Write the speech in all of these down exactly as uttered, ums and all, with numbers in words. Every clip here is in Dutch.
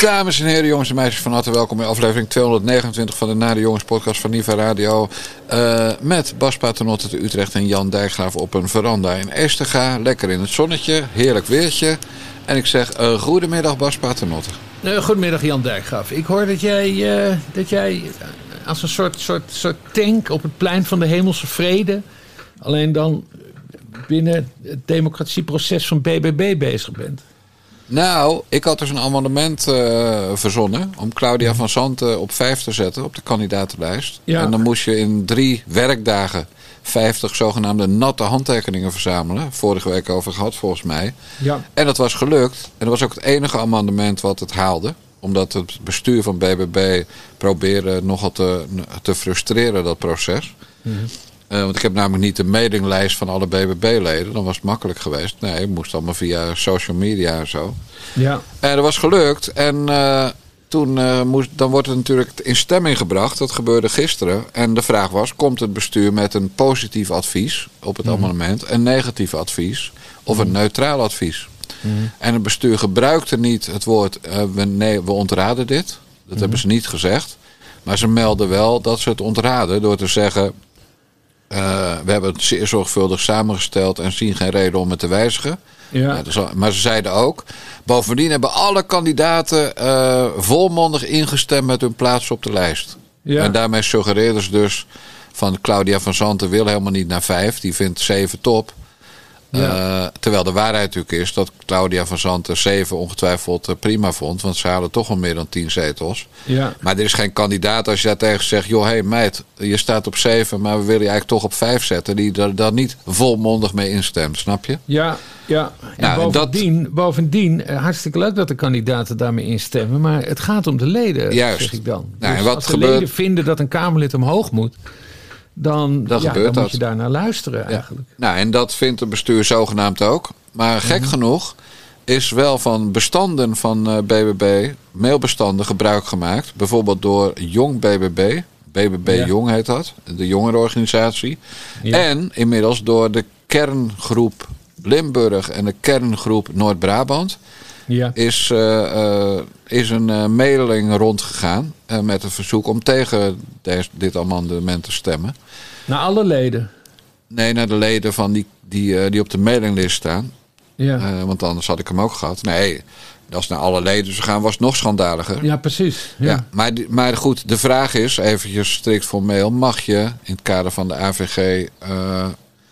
Dames en heren, jongens en meisjes, van harte welkom bij aflevering tweehonderdnegenentwintig van de Na de Jongens podcast van Niva Radio. Uh, met Bas Paternotte te Utrecht en Jan Dijkgraaf op een veranda in Estega. Lekker in het zonnetje, heerlijk weertje. En ik zeg, uh, goedemiddag Bas Paternotte. Uh, goedemiddag Jan Dijkgraaf. Ik hoor dat jij, uh, dat jij als een soort, soort, soort tank op het plein van de hemelse vrede, alleen dan binnen het democratieproces van B B B bezig bent. Nou, ik had dus een amendement uh, verzonnen om Claudia van Zanten op vijf te zetten op de kandidatenlijst. Ja. En dan moest je in drie werkdagen vijftig zogenaamde natte handtekeningen verzamelen. Vorige week over gehad volgens mij. Ja. En dat was gelukt. En dat was ook het enige amendement wat het haalde. Omdat het bestuur van B B B probeerde nogal te, te frustreren, dat proces. Mm-hmm. Uh, want ik heb namelijk niet de mailinglijst van alle B B B-leden. Dan was het makkelijk geweest. Nee, het moest allemaal via social media en zo. Ja. En dat was gelukt. En uh, toen uh, moest, dan wordt het natuurlijk in stemming gebracht. Dat gebeurde gisteren. En de vraag was, komt het bestuur met een positief advies op het mm. amendement, een negatief advies of een mm. neutraal advies? Mm. En het bestuur gebruikte niet het woord, uh, we, nee, we ontraden dit. Dat mm. hebben ze niet gezegd. Maar ze melden wel dat ze het ontraden door te zeggen, Uh, we hebben het zeer zorgvuldig samengesteld en zien geen reden om het te wijzigen. Ja. Ja, dus, maar ze zeiden ook, bovendien hebben alle kandidaten uh, volmondig ingestemd met hun plaats op de lijst. Ja. En daarmee suggereerden ze dus van Claudia van Zanten wil helemaal niet naar vijf. Die vindt zeven top. Ja. Uh, terwijl de waarheid natuurlijk is dat Claudia van Zanten zeven ongetwijfeld uh, prima vond. Want ze halen toch al meer dan tien zetels. Ja. Maar er is geen kandidaat als je daar tegen zegt, joh, hé hey, meid, je staat op zeven, maar we willen je eigenlijk toch op vijf zetten. Die er dan niet volmondig mee instemt, snap je? Ja, ja. En nou, bovendien, dat, bovendien hartstikke leuk dat de kandidaten daarmee instemmen. Maar het gaat om de leden, juist. Zeg ik dan. Nou, dus en wat als de gebeurt, leden vinden dat een Kamerlid omhoog moet, Dan, dan, ja, gebeurt dan dat. moet je daar naar luisteren eigenlijk. Ja. Nou, en dat vindt het bestuur zogenaamd ook. Maar gek mm-hmm. genoeg is wel van bestanden van uh, B B B, mailbestanden gebruik gemaakt. Bijvoorbeeld door Jong B B B. B B B ja. Jong heet dat, de jongerenorganisatie. Ja. En inmiddels door de kerngroep Limburg en de kerngroep Noord-Brabant. Ja. Is, uh, uh, is een uh, mailing rondgegaan uh, met een verzoek om tegen deze, dit amendement te stemmen. Naar alle leden? Nee, naar de leden van die, die, uh, die op de mailinglist staan. Ja. Uh, want anders had ik hem ook gehad. Nee, als naar alle leden zou gaan was het nog schandaliger. Ja, precies. Ja. Ja, maar, maar goed, de vraag is, eventjes strikt formeel, mag je in het kader van de A V G Uh,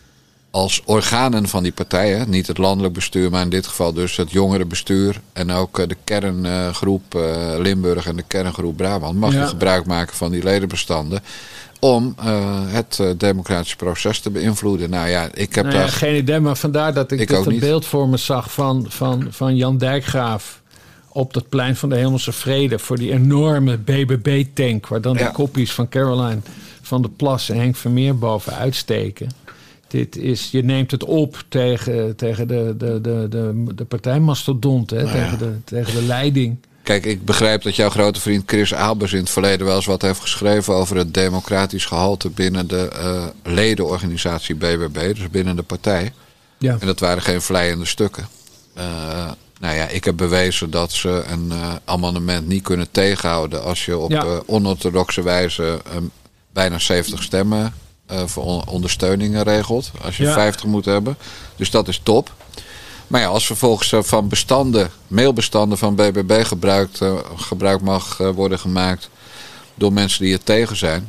als organen van die partijen, niet het landelijk bestuur, maar in dit geval dus het jongerenbestuur en ook de kerngroep uh, Limburg en de kerngroep Brabant, mag ja. je gebruik maken van die ledenbestanden om uh, het uh, democratische proces te beïnvloeden. Nou ja, ik heb nou ja, daar geen idee, maar vandaar dat ik, ik dat het niet. beeld voor me zag van, van, van Jan Dijkgraaf op dat plein van de Hemelse Vrede voor die enorme B B B-tank waar dan ja. de koppies van Caroline van der Plas en Henk Vermeer boven uitsteken. Dit is, je neemt het op tegen, tegen de, de, de, de, de partijmastodont, hè, nou ja. tegen, de, tegen de leiding. Kijk, ik begrijp dat jouw grote vriend Chris Albers in het verleden wel eens wat heeft geschreven over het democratisch gehalte binnen de uh, ledenorganisatie B B B, dus binnen de partij. Ja. En dat waren geen vleiende stukken. Uh, nou ja, ik heb bewezen dat ze een uh, amendement niet kunnen tegenhouden als je op ja. uh, onorthodoxe wijze uh, bijna zeventig stemmen Uh, voor ondersteuningen regelt. Als je ja. vijftig moet hebben. Dus dat is top. Maar ja, als vervolgens uh, van bestanden, mailbestanden van B B B gebruikt, uh, gebruik mag uh, worden gemaakt door mensen die er tegen zijn,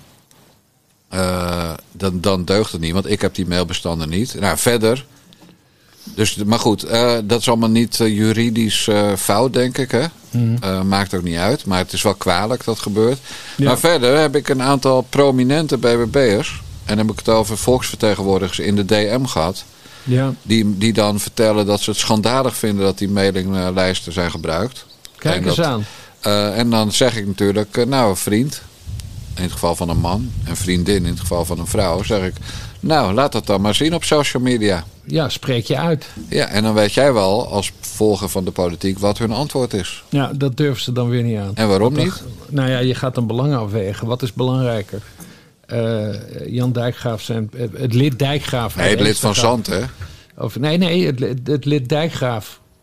uh, dan, dan deugt het niet. Want ik heb die mailbestanden niet. Nou, verder. Dus, maar goed, uh, dat is allemaal niet uh, juridisch uh, fout, denk ik. Hè? Mm. Uh, maakt ook niet uit. Maar het is wel kwalijk dat gebeurt. Ja. Maar verder heb ik een aantal prominente B B B'ers. En dan heb ik het over volksvertegenwoordigers in de D M gehad. Ja. Die, die dan vertellen dat ze het schandalig vinden dat die mailinglijsten zijn gebruikt. Kijk en eens dat, aan. Uh, en dan zeg ik natuurlijk, uh, nou vriend, in het geval van een man, en vriendin in het geval van een vrouw, zeg ik, nou laat dat dan maar zien op social media. Ja, spreek je uit. Ja, en dan weet jij wel als volger van de politiek wat hun antwoord is. Ja, dat durven ze dan weer niet aan. En waarom dat, niet? Nou ja, je gaat een belang afwegen. Wat is belangrijker? Uh, Jan Dijkgraaf zijn, het lid Dijkgraaf. Nee, het lid van Zanten, hè? Of, nee, nee, het, het lid Dijkgraaf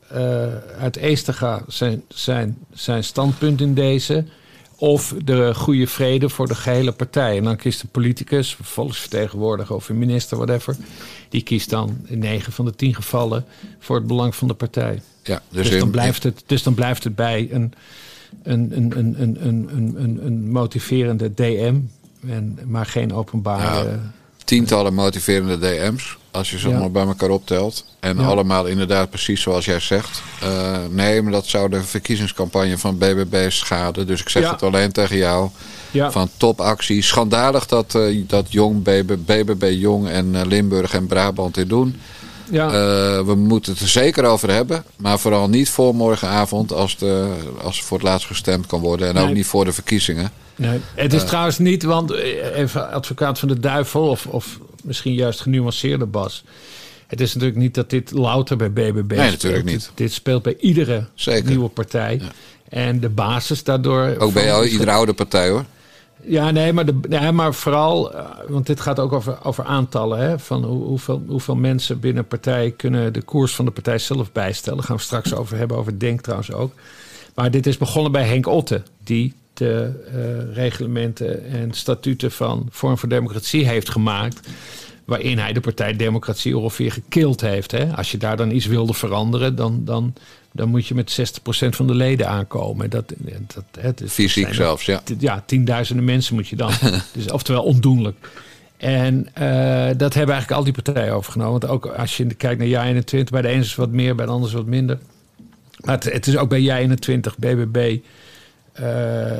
uh, uit Eestega zijn, zijn, zijn standpunt in deze, of de goede vrede voor de gehele partij. En dan kiest de politicus, volksvertegenwoordiger of een minister, whatever, die kiest dan in negen van de tien gevallen voor het belang van de partij. Ja, dus, dus, in, dan blijft het, dus dan blijft het bij een, een, een, een, een, een, een, een motiverende D M, en, maar geen openbare... Ja, tientallen motiverende D M's, als je ze allemaal ja. bij elkaar optelt. En ja. allemaal inderdaad precies zoals jij zegt. Uh, nee, maar dat zou de verkiezingscampagne van B B B schaden. Dus ik zeg ja. het alleen tegen jou. Ja. Van topactie. Schandalig dat, uh, dat Jong, B B B Jong en uh, Limburg en Brabant dit doen. Ja. Uh, we moeten het er zeker over hebben. Maar vooral niet voor morgenavond als, de, als voor het laatst gestemd kan worden. En nee. ook niet voor de verkiezingen. Nee, het is uh, trouwens niet, want even advocaat van de duivel, of, of misschien juist genuanceerder Bas. Het is natuurlijk niet dat dit louter bij B B B nee, speelt. natuurlijk niet. Dit, dit speelt bij iedere Zeker. nieuwe partij. Ja. En de basis daardoor... Ook bij jou, iedere oude partij hoor. Ja, nee, maar, de, ja, maar vooral, want dit gaat ook over, over aantallen. Hè, van hoe, hoeveel, hoeveel mensen binnen een partij kunnen de koers van de partij zelf bijstellen. Daar gaan we straks over hebben, over Denk trouwens ook. Maar dit is begonnen bij Henk Otte, die de uh, reglementen en statuten van Forum voor Democratie heeft gemaakt, waarin hij de partij Democratie ongeveer gekild heeft. Hè. Als je daar dan iets wilde veranderen, dan, dan, dan moet je met zestig procent van de leden aankomen. Dat, dat, het is, Fysiek zelfs, ja. Ja, tienduizenden mensen moet je dan. Dus, oftewel ondoenlijk. En uh, dat hebben eigenlijk al die partijen overgenomen. Want ook als je kijkt naar J eenentwintig, bij de ene is wat meer, bij de ander is wat minder. Maar het, het is ook bij J eenentwintig, B B B... Uh, uh,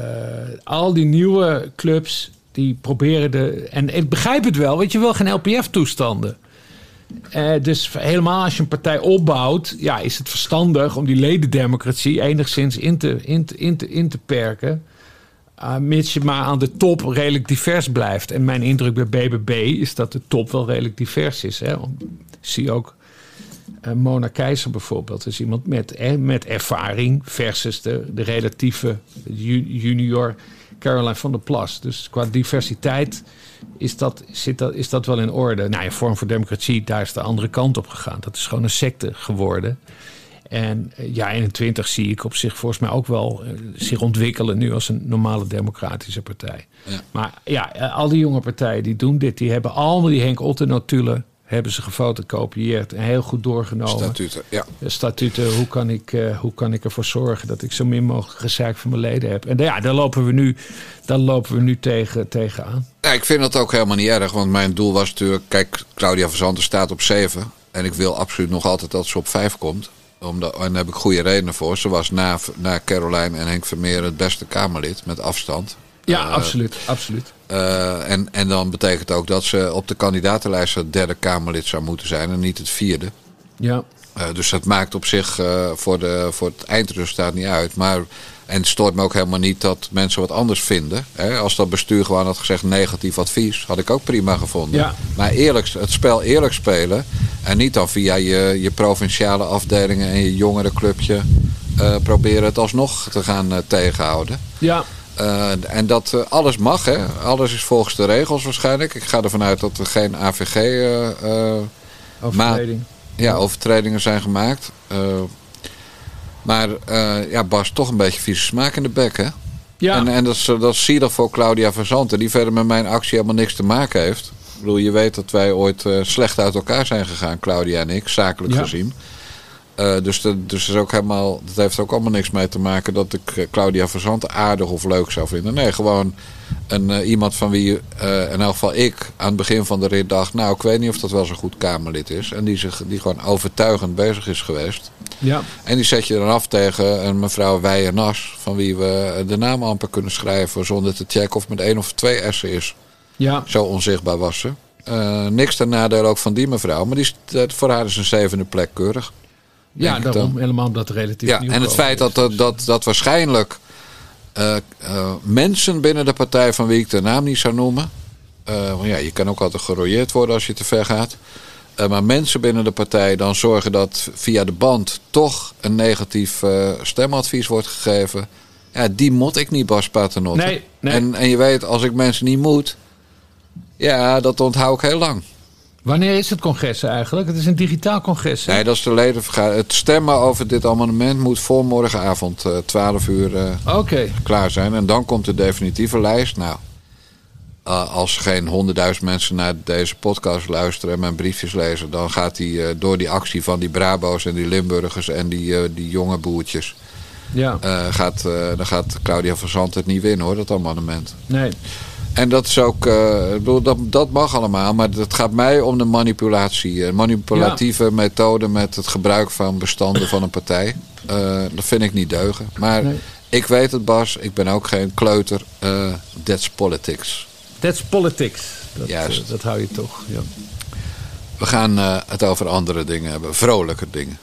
al die nieuwe clubs die proberen de... En ik begrijp het wel, want je wil geen L P F-toestanden. Uh, dus helemaal als je een partij opbouwt, ja, is het verstandig om die ledendemocratie enigszins in te, in te, in te, in te perken. Uh, mits je maar aan de top redelijk divers blijft. En mijn indruk bij B B B is dat de top wel redelijk divers is. Hè? Ik zie ook Uh, Mona Keizer bijvoorbeeld. Dus iemand met, eh, met ervaring versus de, de relatieve junior Caroline van der Plas. Dus qua diversiteit is dat, zit dat, is dat wel in orde. Nou, in Forum voor Democratie, daar is de andere kant op gegaan. Dat is gewoon een secte geworden. En uh, ja, eenentwintig zie ik op zich volgens mij ook wel uh, zich ontwikkelen nu als een normale democratische partij. Ja. Maar ja, uh, al die jonge partijen die doen dit, die hebben allemaal die Henk Otte-notulen hebben ze gefotocopieerd en heel goed doorgenomen. Statuten, ja. Statuten, hoe kan ik, uh, hoe kan ik ervoor zorgen dat ik zo min mogelijk gezeik van mijn leden heb. En ja, daar lopen we nu, daar lopen we nu tegen, tegen aan. Ja, ik vind dat ook helemaal niet erg, want mijn doel was natuurlijk, kijk, Claudia van Zanten staat op zeven. En ik wil absoluut nog altijd dat ze op vijf komt. Omdat, en daar heb ik goede redenen voor. Ze was na, na Caroline en Henk Vermeer het beste Kamerlid met afstand. Ja, uh, absoluut. absoluut. Uh, en, en dan betekent ook dat ze op de kandidatenlijst het derde Kamerlid zou moeten zijn en niet het vierde. Ja. Uh, dus dat maakt op zich uh, voor, de, voor het eindresultaat niet uit. Maar, en het stoort me ook helemaal niet dat mensen wat anders vinden. Hè? Als dat bestuur gewoon had gezegd negatief advies, had ik ook prima gevonden. Ja. Maar eerlijk, het spel eerlijk spelen en niet dan via je, je provinciale afdelingen en je jongerenclubje uh, proberen het alsnog te gaan uh, tegenhouden. Ja. Uh, en dat uh, alles mag, hè. Alles is volgens de regels waarschijnlijk. Ik ga ervan uit dat er geen A V G uh, uh, Overtreding. Ma- ja, overtredingen zijn gemaakt. Uh, maar uh, ja, Bas, toch een beetje vieze smaak in de bek, hè? Ja. En, en dat, is, dat is zielig voor Claudia van Zanten, die verder met mijn actie helemaal niks te maken heeft. Ik bedoel, je weet dat wij ooit uh, slecht uit elkaar zijn gegaan, Claudia en ik, zakelijk ja. gezien. Uh, dus, de, dus is ook helemaal, dat heeft ook allemaal niks mee te maken dat ik uh, Claudia van Zanten aardig of leuk zou vinden. Nee, gewoon een, uh, iemand van wie uh, in elk geval ik aan het begin van de rit dacht, nou, ik weet niet of dat wel zo'n goed Kamerlid is. En die, zich, die gewoon overtuigend bezig is geweest. Ja. En die zet je dan af tegen een mevrouw Weijer-Nas, van wie we de naam amper kunnen schrijven zonder te checken of het met één of twee S'en is. Ja. Zo onzichtbaar was ze. Uh, niks ten nadele ook van die mevrouw, maar die is, voor haar is een zevende plek keurig. Ja, daarom helemaal omdat het relatief ja, nieuw en het feit dat, dat, dat, dat waarschijnlijk uh, uh, mensen binnen de partij van wie ik de naam niet zou noemen. Uh, want ja, je kan ook altijd gerooieerd worden als je te ver gaat. Uh, maar mensen binnen de partij dan zorgen dat via de band toch een negatief uh, stemadvies wordt gegeven. Ja, die moet ik niet, Bas Paternotte. Nee, nee. En, en je weet, als ik mensen niet moet, ja, dat onthoud ik heel lang. Wanneer is het congres eigenlijk? Het is een digitaal congres. Hè? Nee, dat is de ledenvergadering. Het stemmen over dit amendement moet voor morgenavond uh, twaalf uur uh, okay. klaar zijn. En dan komt de definitieve lijst. Nou, uh, als geen honderdduizend mensen naar deze podcast luisteren en mijn briefjes lezen, dan gaat die uh, door die actie van die Brabo's en die Limburgers en die, uh, die jonge boertjes. Ja. Uh, gaat, uh, dan gaat Claudia van Zandt het niet winnen, hoor, dat amendement. Nee. En dat is ook, uh, dat, dat mag allemaal, maar het gaat mij om de manipulatie. Een manipulatieve ja. methode met het gebruik van bestanden van een partij. Uh, dat vind ik niet deugen. Maar nee. ik weet het, Bas, ik ben ook geen kleuter. Uh, that's politics. That's politics. Dat, Juist. Uh, dat hou je toch, ja. We gaan uh, het over andere dingen hebben, vrolijke dingen.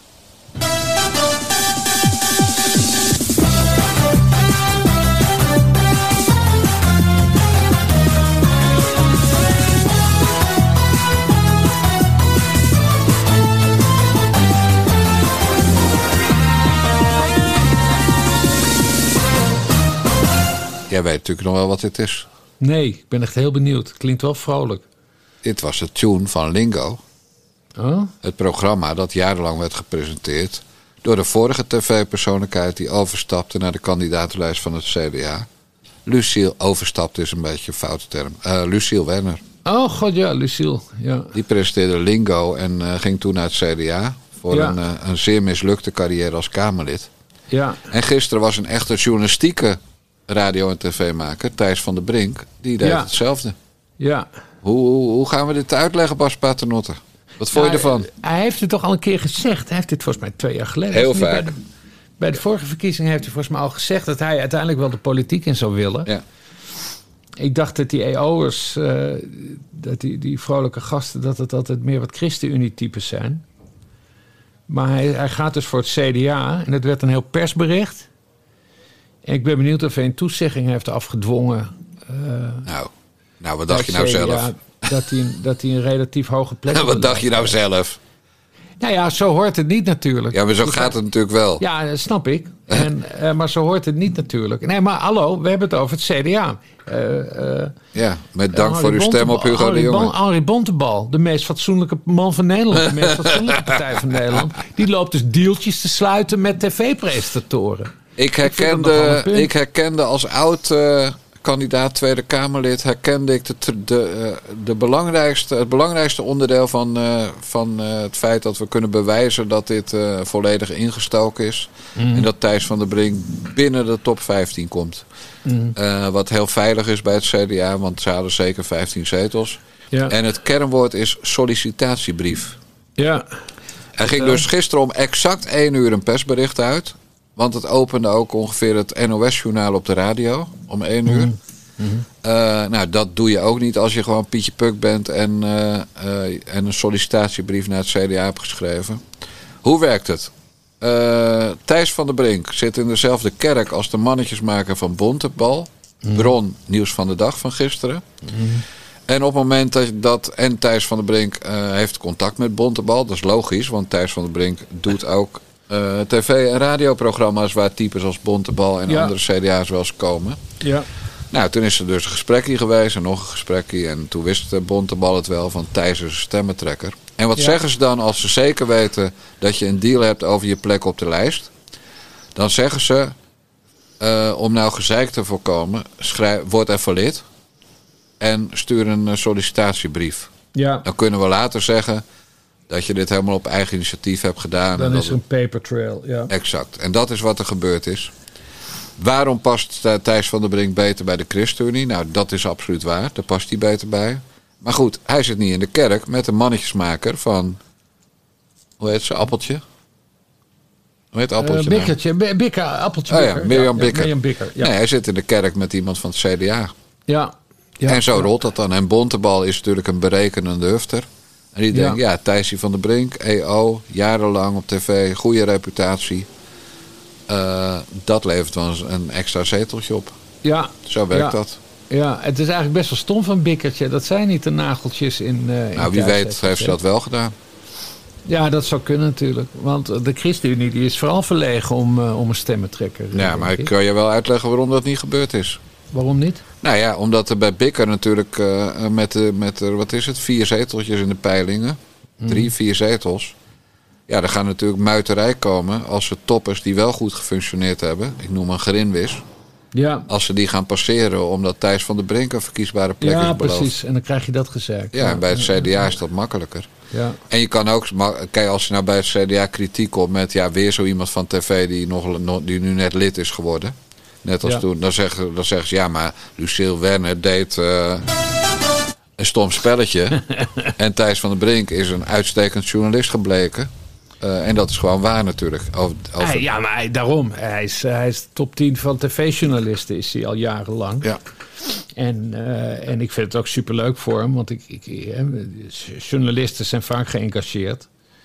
Jij weet natuurlijk nog wel wat dit is. Nee, ik ben echt heel benieuwd. Klinkt wel vrolijk. Dit was de tune van Lingo. Oh? Het programma dat jarenlang werd gepresenteerd door de vorige tv-persoonlijkheid die overstapte naar de kandidatenlijst van het C D A. Luciel overstapte is een beetje een foute term. Uh, Luciel Werner. Oh god ja, Luciel. Ja. Die presenteerde Lingo en uh, ging toen naar het C D A voor ja. een, uh, een zeer mislukte carrière als Kamerlid. Ja. En gisteren was een echte journalistieke radio- en tv-maker, Thijs van der Brink, die deed ja. hetzelfde. Ja. Hoe, hoe, hoe gaan we dit uitleggen, Bas Paternotte? Wat vond je ja, ervan? Hij heeft het toch al een keer gezegd. Hij heeft dit volgens mij twee jaar geleden. Heel vaak. Bij de, bij de vorige verkiezingen heeft hij volgens mij al gezegd dat hij uiteindelijk wel de politiek in zou willen. Ja. Ik dacht dat die E O'ers, uh, dat die, die vrolijke gasten, dat het altijd meer wat ChristenUnie-types zijn. Maar hij, hij gaat dus voor het C D A en het werd een heel persbericht. En ik ben benieuwd of hij een toezegging heeft afgedwongen. Uh, nou, nou, wat dacht je nou zelf? Ja, dat hij, dat hij een relatief hoge plek heeft. Wat dacht je nou zelf? Nou ja, zo hoort het niet natuurlijk. Ja, maar zo gaat het natuurlijk wel. Ja, dat snap ik. En, uh, maar zo hoort het niet natuurlijk. Nee, maar hallo, we hebben het over het C D A. Uh, uh, ja, met dank uh, voor uw stem op Hugo de Jonge. Henri Bontebal, de meest fatsoenlijke man van Nederland. De meest fatsoenlijke partij van Nederland. Die loopt dus deeltjes te sluiten met tv-presentatoren. Ik herkende, ik, ik herkende als oud uh, kandidaat Tweede Kamerlid... herkende ik de, de, uh, de belangrijkste, het belangrijkste onderdeel van, uh, van uh, het feit... dat we kunnen bewijzen dat dit uh, volledig ingestoken is. Mm. En dat Thijs van der Brink binnen de top vijftien komt. Mm. Uh, wat heel veilig is bij het C D A, want ze hadden zeker vijftien zetels. Ja. En het kernwoord is sollicitatiebrief. Ja. Er ging dus gisteren om exact één uur een persbericht uit... Want het opende ook ongeveer het N O S-journaal op de radio om één uur. Mm-hmm. Uh, nou, dat doe je ook niet als je gewoon Pietje Puk bent en, uh, uh, en een sollicitatiebrief naar het C D A hebt geschreven. Hoe werkt het? Uh, Thijs van der Brink zit in dezelfde kerk als de mannetjesmaker van Bontebal. Mm. Bron, nieuws van de dag van gisteren. Mm. En op het moment dat, dat en Thijs van der Brink uh, heeft contact met Bontebal, dat is logisch, want Thijs van der Brink doet ook Uh, tv- en radioprogramma's waar types als Bontebal en ja. andere C D A's wel eens komen. Ja. Nou, toen is er dus een gesprekje geweest en nog een gesprekje. En toen wist Bontebal het wel van Thijs is een stemmentrekker. En wat ja. zeggen ze dan als ze zeker weten dat je een deal hebt over je plek op de lijst? Dan zeggen ze, uh, om nou gezeik te voorkomen, schrijf, word even lid en stuur een sollicitatiebrief. Ja. Dan kunnen we later zeggen dat je dit helemaal op eigen initiatief hebt gedaan. Dan en is er een paper trail, ja. Exact. En dat is wat er gebeurd is. Waarom past Thijs van der Brink beter bij de ChristenUnie? Nou, dat is absoluut waar. Daar past hij beter bij. Maar goed, hij zit niet in de kerk met een mannetjesmaker van... Hoe heet ze? Appeltje? Hoe heet Appeltje? Uh, Bikkertje. Nou? Bikker, Appeltje oh, ja, Mirjam ja, Bikker. Ja, Mirjam Bikker ja. Nee, hij zit in de kerk met iemand van het C D A. Ja. ja en zo ja. rolt dat dan. En Bontebal is natuurlijk een berekenende hufter. En die ja. denkt, ja, Thijsje van der Brink, E O, jarenlang op tv, goede reputatie. Uh, dat levert wel eens een extra zeteltje op. Ja. Zo werkt ja. dat. Ja, het is eigenlijk best wel stom van Bikkertje. Dat zijn niet de nageltjes in... Uh, in nou, wie weet heeft ze dat wel gedaan. Ja, dat zou kunnen natuurlijk. Want de ChristenUnie die is vooral verlegen om, uh, om een stemmentrekker. Ja, maar ik kan je wel uitleggen waarom dat niet gebeurd is. Waarom niet? Nou ja, omdat er bij Bikker natuurlijk uh, met, de, met de, wat is het, vier zeteltjes in de peilingen. Drie, mm. vier zetels. Ja, er gaat natuurlijk muiterij komen als de toppers die wel goed gefunctioneerd hebben. Ik noem een Grinwis. Ja. Als ze die gaan passeren omdat Thijs van der Brink een verkiesbare plek ja, is beloofd. Ja, precies. En dan krijg je dat gezegd. Ja, en bij het C D A is dat makkelijker. Ja. En je kan ook, kijk, als je nou bij het C D A kritiek komt met ja, weer zo iemand van tv die, nog, die nu net lid is geworden. Net als ja. toen. Dan zeggen, dan zeggen ze ja, maar Lucille Werner deed uh, een stom spelletje. En Thijs van der Brink is een uitstekend journalist gebleken. Uh, en dat is gewoon waar natuurlijk. Over, over... Hij, ja, maar hij, daarom. Hij is, hij is top tien van tv-journalisten is hij al jarenlang. Ja. En, uh, en ik vind het ook superleuk voor hem. Want ik, ik, journalisten zijn vaak geëngageerd.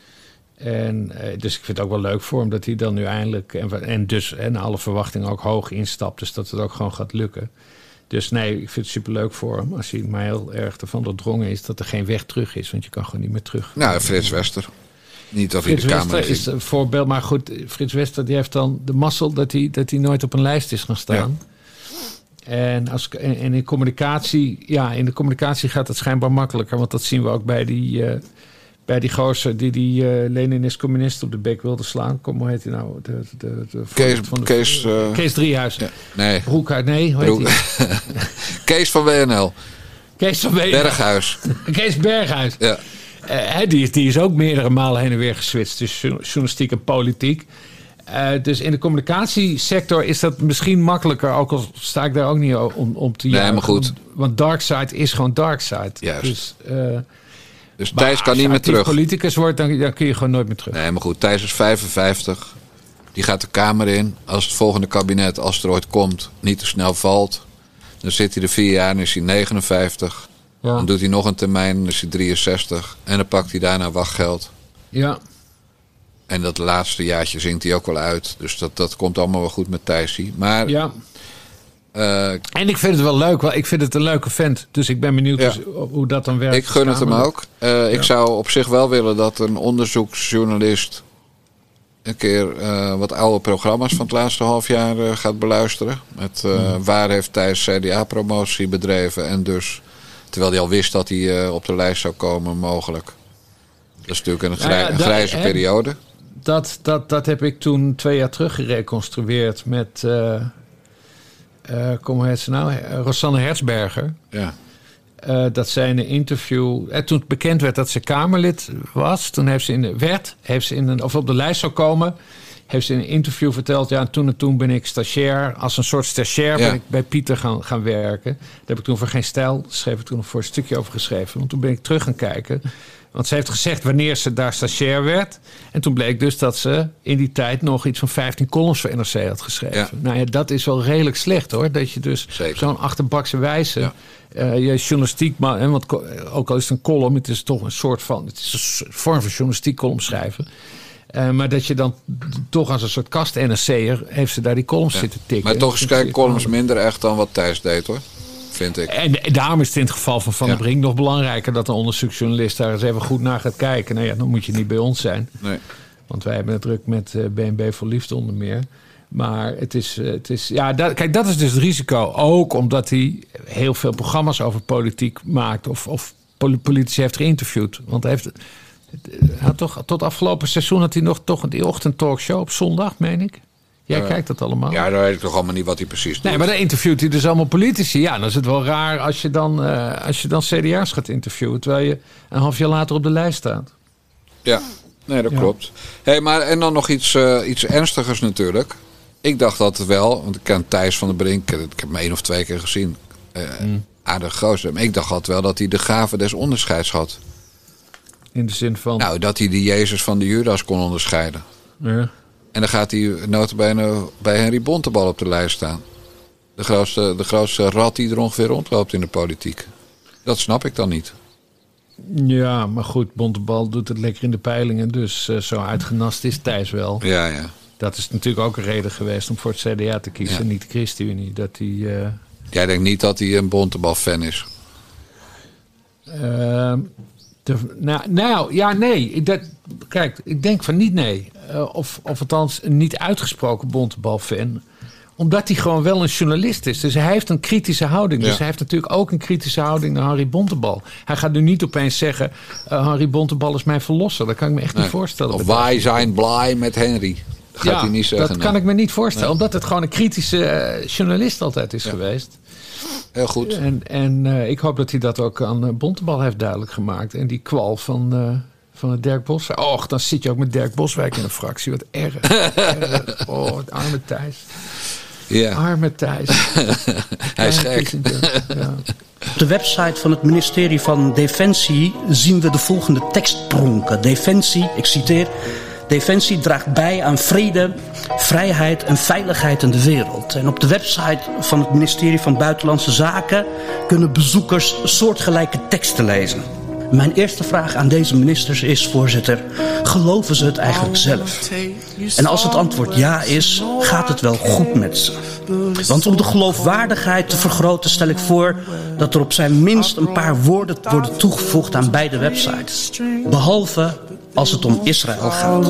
En, uh, dus ik vind het ook wel leuk voor hem dat hij dan nu eindelijk... En, en dus en alle verwachtingen ook hoog instapt. Dus dat het ook gewoon gaat lukken. Dus nee, ik vind het superleuk voor hem. Als hij maar heel erg ervan doordrongen is dat er geen weg terug is. Want je kan gewoon niet meer terug. Nou, Frits Wester. Niet dat Frits hij de Kamer Wester is een voorbeeld. Maar goed, Frits Wester die heeft dan de mazzel dat hij, dat hij nooit op een lijst is gaan staan. Ja. En, als, en, en in communicatie, ja, in de communicatie gaat het schijnbaar makkelijker. Want dat zien we ook bij die, uh, bij die gozer die die uh, Lenin is communist op de bek wilde slaan. Kom, hoe heet hij nou? De, de, de, Kees, van de, Kees, uh, Kees Driehuis. Ja, nee. Broekhuis, nee, hoe Broek. heet hij? Kees van W N L. Kees van W N L. Berghuis. Kees Berghuis. Ja. Uh, die, die is ook meerdere malen heen en weer geswitcht tussen journalistiek en politiek. Uh, dus in de communicatiesector is dat misschien makkelijker. Ook al sta ik daar ook niet om, om te juichen. Nee, maar goed. Want darkside is gewoon darkside. Juist. Dus, uh, dus Thijs kan niet meer terug. Als je politicus wordt, dan, dan kun je gewoon nooit meer terug. Nee, maar goed. Thijs is vijfenvijftig. Die gaat de Kamer in. Als het volgende kabinet, als het er ooit komt, niet te snel valt. Dan zit hij er vier jaar en is hij negenenvijftig. Ja. Dan doet hij nog een termijn en is hij drieënzestig. En dan pakt hij daarna wachtgeld. Ja. En dat laatste jaartje zingt hij ook wel uit. Dus dat, dat komt allemaal wel goed met Thijsie. Maar... Ja. Uh, en ik vind het wel leuk. Ik vind het een leuke vent. Dus ik ben benieuwd ja. hoe dat dan werkt. Ik gun het hem ook. Uh, ja. Ik zou op zich wel willen dat een onderzoeksjournalist... een keer uh, wat oude programma's van het laatste half jaar uh, gaat beluisteren. Met uh, mm. waar heeft Thijs C D A-promotie bedreven. En dus, terwijl hij al wist dat hij uh, op de lijst zou komen, mogelijk. Dat is natuurlijk een, grij, ja, ja, een grijze dat, periode. Dat, dat, dat heb ik toen twee jaar terug gereconstrueerd met... Uh, uh, kom heet ze nou? Rosanne Hertzberger. Ja. Uh, dat zij in een interview... Uh, toen het bekend werd dat ze Kamerlid was... toen heeft ze in de, werd, heeft ze in een, of op de lijst zou komen... heeft ze in een interview verteld... ja, toen en toen ben ik stagiair... als een soort stagiair ja. ben ik bij Pieter gaan, gaan werken. Daar heb ik toen voor Geen Stijl... schreef ik toen nog voor een stukje over geschreven. Want toen ben ik terug gaan kijken... Want ze heeft gezegd wanneer ze daar stagiair werd. En toen bleek dus dat ze in die tijd nog iets van vijftien columns voor N R C had geschreven. Ja. Nou ja, dat is wel redelijk slecht hoor. Dat je dus Zeker. zo'n achterbakse wijze... Ja. Uh, je journalistiek, maar, hè, want ook al is het een column... het is toch een soort van... het is een vorm van journalistiek column schrijven. Uh, maar dat je dan toch als een soort kast-N R C'er... heeft ze daar die columns ja. zitten tikken. Maar toch is kijk columns minder echt dan wat Thijs deed hoor. Vind ik. En, en daarom is het in het geval van Van der ja. Brink nog belangrijker... dat een onderzoeksjournalist daar eens even goed naar gaat kijken. Nou ja, dan moet je niet bij ons zijn. Nee. Want wij hebben het druk met uh, B en B voor Liefde onder meer. Maar het is... Uh, het is ja, dat, kijk, dat is dus het risico. Ook omdat hij heel veel programma's over politiek maakt... of, of politici heeft geïnterviewd. Want hij heeft... Hij had toch, tot afgelopen seizoen had hij nog toch die ochtendtalkshow op zondag, meen ik. Jij uh, kijkt dat allemaal. Ja, dan weet ik toch allemaal niet wat hij precies doet. Nee, maar dan interviewt hij dus allemaal politici. Ja, dan is het wel raar als je dan, uh, als je dan C D A's gaat interviewen... terwijl je een half jaar later op de lijst staat. Ja, nee, dat ja. klopt. Hey, maar en dan nog iets, uh, iets ernstigers natuurlijk. Ik dacht dat het wel, want ik ken Thijs van der Brink... ik heb hem één of twee keer gezien. Uh, mm. Aardig gozer. Maar ik dacht altijd wel dat hij de gave des onderscheids had. In de zin van... Nou, dat hij de Jezus van de Judas kon onderscheiden. Ja. En dan gaat hij nota bene bij Henry Bontebal op de lijst staan. De grootste, de grootste rat die er ongeveer rondloopt in de politiek. Dat snap ik dan niet. Ja, maar goed, Bontebal doet het lekker in de peilingen. Dus uh, zo uitgenast is Thijs wel. Ja, ja. Dat is natuurlijk ook een reden geweest om voor het C D A te kiezen. Ja. Niet de ChristenUnie. Dat hij... Uh... Jij denkt niet dat hij een Bontebal-fan is? Uh, de, nou, nou, ja, nee. Dat, kijk, ik denk van niet nee. Uh, of, of althans een niet uitgesproken Bontebal-fan. Omdat hij gewoon wel een journalist is. Dus hij heeft een kritische houding. Ja. Dus hij heeft natuurlijk ook een kritische houding naar Harry Bontebal. Hij gaat nu niet opeens zeggen... Uh, Harry Bontebal is mijn verlosser. Dat kan ik me echt nee. niet voorstellen. Of wij zijn blij met Henry. Dat gaat ja, hij niet zeggen. dat nee. kan ik me niet voorstellen. Nee. Omdat het gewoon een kritische uh, journalist altijd is ja. geweest. Heel goed. En, en uh, ik hoop dat hij dat ook aan uh, Bontebal heeft duidelijk gemaakt. En die kwal van... Uh, Van het Dirk Boswijk. Och, dan zit je ook met Dirk Boswijk in een fractie. Wat erg. erg. Oh, het arme Thijs. Ja. Arme Thijs. Hij is gek. Ja. Op de website van het ministerie van Defensie zien we de volgende tekst pronken. Defensie, ik citeer... Defensie draagt bij aan vrede, vrijheid en veiligheid in de wereld. En op de website van het ministerie van Buitenlandse Zaken... kunnen bezoekers soortgelijke teksten lezen. Mijn eerste vraag aan deze ministers is, voorzitter... geloven ze het eigenlijk zelf? En als het antwoord ja is, gaat het wel goed met ze? Want om de geloofwaardigheid te vergroten stel ik voor... dat er op zijn minst een paar woorden worden toegevoegd aan beide websites. Behalve als het om Israël gaat.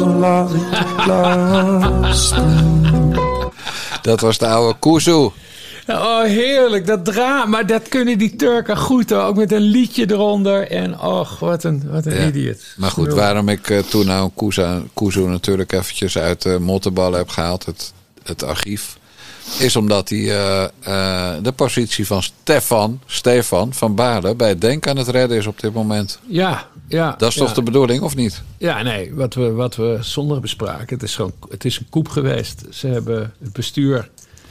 Dat was de oude Kuzu. Oh, heerlijk. Dat drama. Maar dat kunnen die Turken goed hoor. Ook met een liedje eronder. En och, wat een, wat een ja. idiot. Maar goed, waarom ik uh, toen nou Kuzu, Kuzu natuurlijk eventjes uit de uh, mottenballen heb gehaald. Het, het archief. Is omdat hij uh, uh, de positie van Stefan, Stefan van Baarle bij het Denk aan het redden is op dit moment. Ja, ja. Dat is toch ja. de bedoeling, of niet? Ja, nee. Wat we, wat we zondag bespraken. Het is gewoon, het is een coup geweest. Ze hebben het bestuur...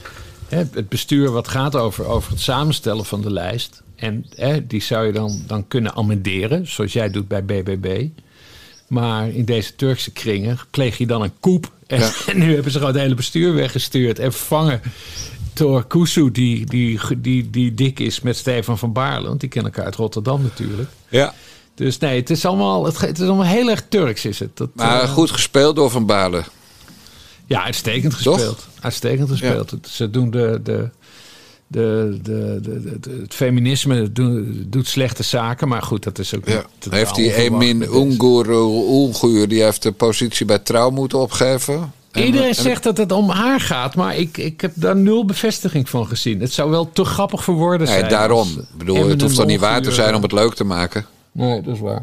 Het bestuur wat gaat over, over het samenstellen van de lijst. En hè, die zou je dan, dan kunnen amenderen, zoals jij doet bij B B B. Maar in deze Turkse kringen pleeg je dan een coup. En, ja. en nu hebben ze gewoon het hele bestuur weggestuurd. En vervangen door Kuzu, die, die, die, die dik is met Stefan van Baarle. Want die kennen elkaar uit Rotterdam natuurlijk. Ja. Dus nee, het is allemaal, het, het is allemaal heel erg Turks is het. Dat, maar uh, goed gespeeld door Van Baarle. Ja, uitstekend gespeeld. Toch? Uitstekend gespeeld. Ja. Ze doen de, de, de, de, de, de, het feminisme doen, doet slechte zaken, maar goed, dat is ook. Ja. Heeft die Emin Ungur, die heeft de positie bij Trouw moeten opgeven? Iedereen en, zegt dat het om haar gaat, maar ik, ik heb daar nul bevestiging van gezien. Het zou wel te grappig voor woorden zijn. Nee, daarom. Ik bedoel, het hoeft toch niet waar te zijn om het leuk te maken. Nee, dat is waar.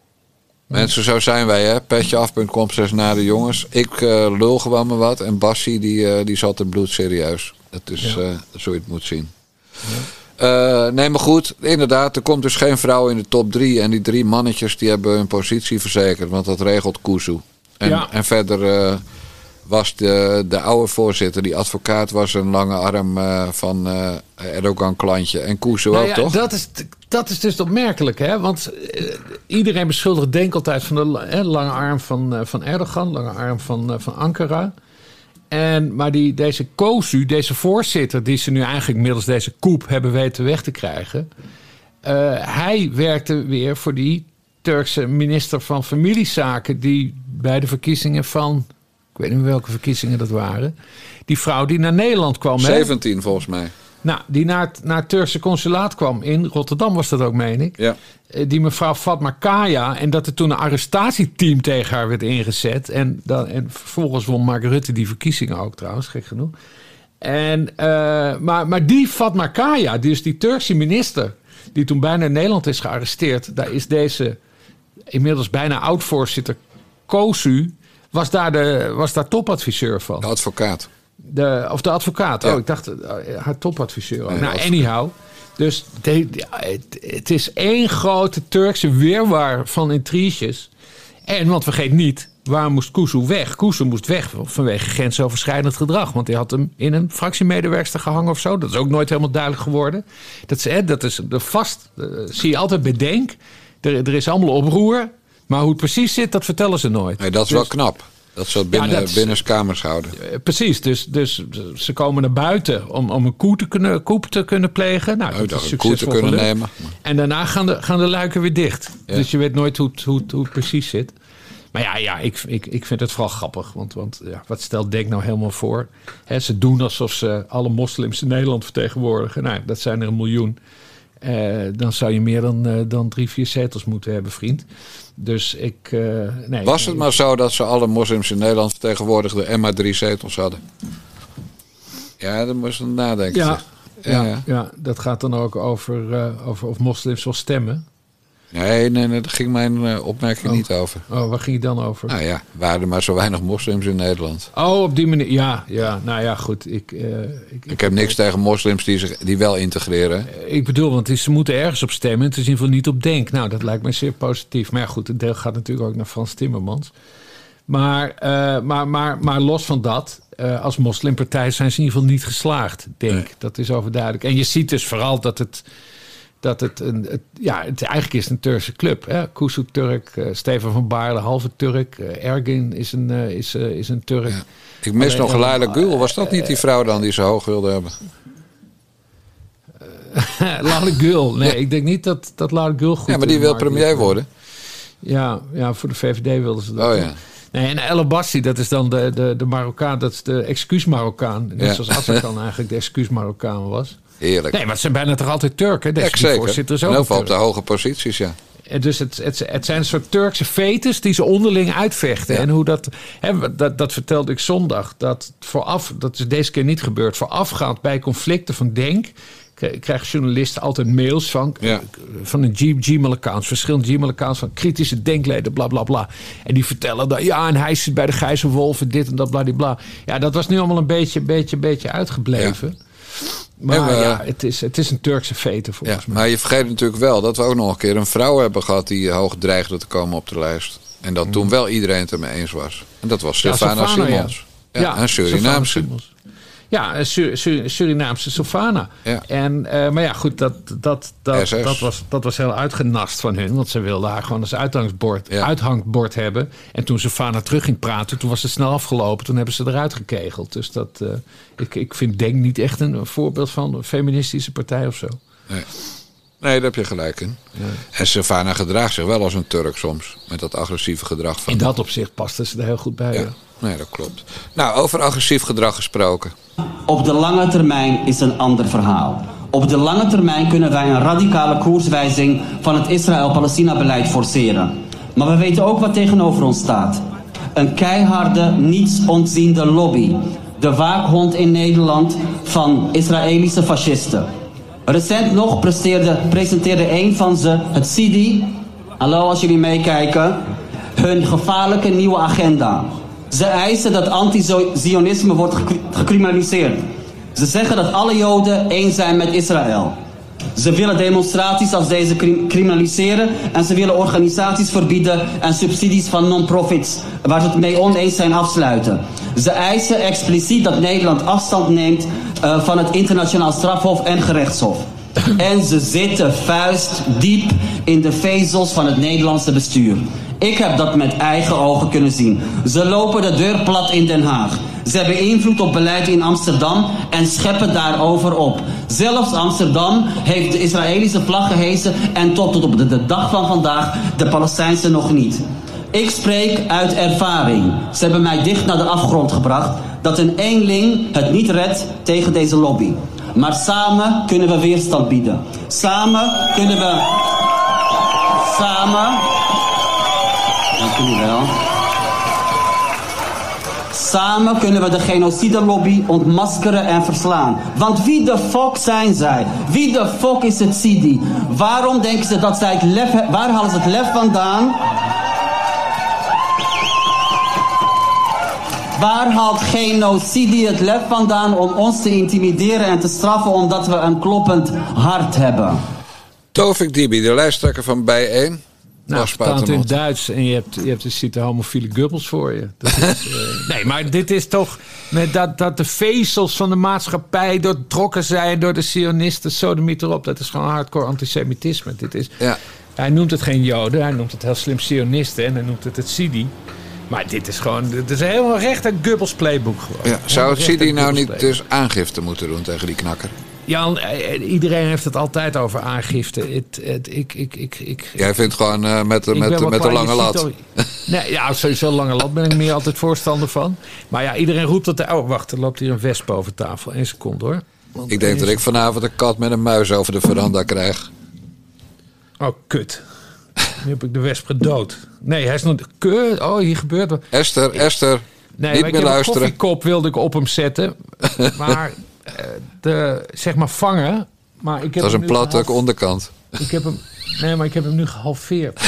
Mensen, zo zijn wij, hè. Petje af punt com, zes na de jongens. Ik uh, lul gewoon maar wat. En Bassie, die, uh, die zat in bloed serieus. Dat is ja. uh, zo je het moet zien. Ja. Uh, nee, maar goed. Inderdaad, er komt dus geen vrouw in de top drie. En die drie mannetjes, die hebben hun positie verzekerd. Want dat regelt Kuzu. En, ja. en verder uh, was de, de oude voorzitter, die advocaat, was een lange arm uh, van uh, Erdogan klantje. En Kuzu nou ook, ja, toch? Dat is, dat is dus opmerkelijk, hè? Want uh, iedereen beschuldigt Denk altijd van de hè, lange arm van, uh, van Erdogan, lange arm van, uh, van Ankara. En, maar die, deze Kuzu, deze voorzitter, die ze nu eigenlijk middels deze coup hebben weten weg te krijgen. Uh, hij werkte weer voor die Turkse minister van Familiezaken, die bij de verkiezingen van, ik weet niet meer welke verkiezingen dat waren, die vrouw die naar Nederland kwam. zeventien hè? Volgens mij. Nou, die naar het, naar het Turkse consulaat kwam. In Rotterdam was dat ook, meen ik. Ja. Die mevrouw Fatma Kaya. En dat er toen een arrestatieteam tegen haar werd ingezet. En, dan, en vervolgens won Mark Rutte die verkiezingen ook trouwens, gek genoeg. En, uh, maar, maar die Fatma Kaya, dus die Turkse minister, die toen bijna in Nederland is gearresteerd. Daar is deze inmiddels bijna oud-voorzitter Kuzu, was daar, de, was daar topadviseur van. De advocaat. De, of de advocaat. Ja. Oh, ik dacht uh, haar topadviseur. Nee, nou, anyhow. Dus de, de, het, het is één grote Turkse wirwar van intriges. En want vergeet niet, waar moest Kuzu weg? Kuzu moest weg vanwege grensoverschrijdend gedrag. Want hij had hem in een fractiemedewerkster gehangen of zo. Dat is ook nooit helemaal duidelijk geworden. Dat is, dat is de vast. Uh, zie je altijd bij Denk. Er, er is allemaal oproer. Maar hoe het precies zit, dat vertellen ze nooit. Nee, dat is dus wel knap. Dat ze dat binnen, ja, dat is, binnenskamers houden. Precies, dus, dus ze komen naar buiten om, om een coup te kunnen, coup te kunnen plegen. Nou, oh, dat is een coup te kunnen nemen. En daarna gaan de, gaan de luiken weer dicht. Ja. Dus je weet nooit hoe het, hoe, het, hoe het precies zit. Maar ja, ja ik, ik, ik vind het vooral grappig. Want, want ja, wat stelt Denk nou helemaal voor? He, ze doen alsof ze alle moslims in Nederland vertegenwoordigen. Nou, dat zijn er een miljoen. Uh, dan zou je meer dan, uh, dan drie, vier zetels moeten hebben, vriend. Dus ik... Uh, nee, Was het maar zo dat ze alle moslims in Nederland vertegenwoordigden en maar drie zetels hadden? Ja, dat moest je nadenken. Ja, ja, ja. ja, dat gaat dan ook over, uh, over of moslims wel stemmen. Nee, nee, nee, daar ging mijn uh, opmerking oh. niet over. Oh, waar ging het dan over? Nou ja, waren er maar zo weinig moslims in Nederland. Oh, op die manier. Ja, ja. Nou ja, goed. Ik, uh, ik, ik heb niks tegen moslims die, zich, die wel integreren. Ik bedoel, want ze moeten ergens op stemmen. Het is in ieder geval niet op Denk. Nou, dat lijkt mij zeer positief. Maar ja, goed, het deel gaat natuurlijk ook naar Frans Timmermans. Maar, uh, maar, maar, maar los van dat, uh, als moslimpartij zijn ze in ieder geval niet geslaagd, Denk. Nee. Dat is overduidelijk. En je ziet dus vooral dat het... Dat het een, het, ja, het eigenlijk is een Turkse club. Hè? Kuzu Turk, uh, Stefan van Baarle, halve Turk. Uh, Ergin is een, uh, is, uh, is een Turk. Ja. Ik mis Alleen, nog Laila Gül. Was dat niet die vrouw dan die ze hoog wilde hebben? Uh, Laila Gül. Nee, ja. Ik denk niet dat, dat Laila Gül goed is. Ja, maar die wil premier worden. Ja, ja, voor de V V D wilden ze dat. Oh ja. Nee, en El Abassi, dat is dan de, de, de Marokkaan. Dat is de excuus-Marokkaan. Net ja. zoals Azarkan eigenlijk de excuus-Marokkaan was. Heerlijk. Nee, maar het zijn bijna toch altijd Turken? De ja, zeker. In ieder geval op de hoge posities, ja. En dus het, het, het zijn een soort Turkse fetes die ze onderling uitvechten. Ja. En hoe dat, hè, dat... Dat vertelde ik zondag. Dat vooraf, dat is deze keer niet gebeurd. Voorafgaand bij conflicten van Denk... krijgen journalisten altijd mails van... Ja. van een Gmail-accounts. Verschillende Gmail-accounts van kritische denkleden, bla bla bla. En die vertellen dat... ja, en hij zit bij de Gijzelwolven, dit en dat, bladibla. Ja, dat was nu allemaal een beetje, beetje, beetje uitgebleven... Ja. Maar we, ja, het is, het is een Turkse fete volgens ja, mij. Maar je vergeet natuurlijk wel dat we ook nog een keer een vrouw hebben gehad... die hoog dreigde te komen op de lijst. En dat mm. toen wel iedereen het ermee eens was. En dat was Sylvana ja, Simons. Ja, ja, een Surinaamse. Ja, een Sur- Sur- Surinaamse Sylvana. Ja. En, uh, maar ja, goed, dat, dat, dat, dat, was, dat was heel uitgenast van hun. Want ze wilden haar gewoon als uithangbord, ja. uithangbord hebben. En toen Sylvana terug ging praten, toen was het snel afgelopen. Toen hebben ze eruit gekegeld. Dus dat, uh, ik, ik vind Denk niet echt een voorbeeld van een feministische partij of zo. Nee, nee daar heb je gelijk in. Ja. En Sylvana gedraagt zich wel als een Turk soms. Met dat agressieve gedrag van... In dat opzicht paste ze er heel goed bij. Ja. Ja. Nee, dat klopt. Nou, over agressief gedrag gesproken. Op de lange termijn is een ander verhaal. Op de lange termijn kunnen wij een radicale koerswijziging van het Israël-Palestina-beleid forceren. Maar we weten ook wat tegenover ons staat. Een keiharde, niets ontziende lobby. De waakhond in Nederland van Israëlische fascisten. Recent nog presenteerde een van ze, het Sidi... hallo als jullie meekijken... hun gevaarlijke nieuwe agenda... Ze eisen dat anti-Zionisme wordt gecriminaliseerd. Ze zeggen dat alle Joden één zijn met Israël. Ze willen demonstraties als deze criminaliseren... en ze willen organisaties verbieden en subsidies van non-profits... waar ze het mee oneens zijn afsluiten. Ze eisen expliciet dat Nederland afstand neemt... Uh, van het internationaal strafhof en gerechtshof. En ze zitten vuist diep in de vezels van het Nederlandse bestuur. Ik heb dat met eigen ogen kunnen zien. Ze lopen de deur plat in Den Haag. Ze hebben invloed op beleid in Amsterdam en scheppen daarover op. Zelfs Amsterdam heeft de Israëlische vlag gehesen en tot, tot op de, de dag van vandaag de Palestijnse nog niet. Ik spreek uit ervaring. Ze hebben mij dicht naar de afgrond gebracht dat een eenling het niet redt tegen deze lobby. Maar samen kunnen we weerstand bieden. Samen kunnen we... Samen... Dank jullie wel. Samen kunnen we de genocide-lobby ontmaskeren en verslaan. Want wie de fuck zijn zij? Wie de fuck is het Sidi? Waarom denken ze dat zij het lef hebben? Waar halen ze het lef vandaan? Waar haalt genocide het lef vandaan om ons te intimideren en te straffen omdat we een kloppend hart hebben? Tovik Dibi, de lijsttrekker van Bijeen. Nou, staat in Duits en je hebt, je hebt dus ziet de homofiele gubbels voor je. Dat is, uh, nee, maar dit is toch met dat, dat de vezels van de maatschappij doortrokken zijn door de Zionisten, sodemiet erop. Dat is gewoon hardcore antisemitisme. Dit is, ja. Hij noemt het geen Joden, hij noemt het heel slim Zionisten en hij noemt het het Sidi. Maar dit is gewoon, dit is helemaal recht een Goebbels playbook gewoon. Ja, zou het Sidi nou niet dus aangifte moeten doen tegen die knakker? Jan, iedereen heeft het altijd over aangifte. Het, het, ik, ik, ik, ik, Jij vindt gewoon uh, met, met, met, met een lange lat. Nee, ja, sowieso lange lat ben ik meer altijd voorstander van. Maar ja, iedereen roept dat... Oh, wacht, er loopt hier een wesp boven tafel. Eén seconde hoor. Want ik denk dat ik vanavond een kat met een muis over de veranda krijg. Oh, kut. Nu heb ik de wesp gedood. Nee, hij is nog... Kut. Oh, hier gebeurt wat. Esther, Esther... Nee, niet maar meer ik heb luisteren. Een koffiekop wilde ik op hem zetten. Maar de, zeg maar vangen. Maar ik heb dat is een platte gehalf... onderkant. Ik heb hem, nee, maar ik heb hem nu gehalveerd.